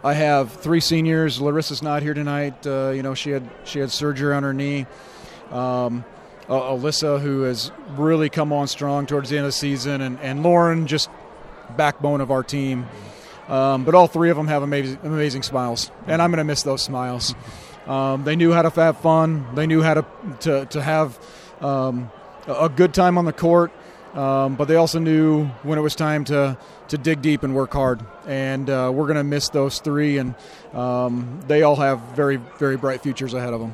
I have 3 seniors. Larissa's not here tonight. She had surgery on her knee. Alyssa, who has really come on strong towards the end of the season, and Lauren, just backbone of our team. But all 3 of them have amazing smiles, and I'm going to miss those smiles. They knew how to have fun. They knew how to have a good time on the court, but they also knew when it was time to dig deep and work hard. And we're going to miss those 3, and they all have very, very bright futures ahead of them.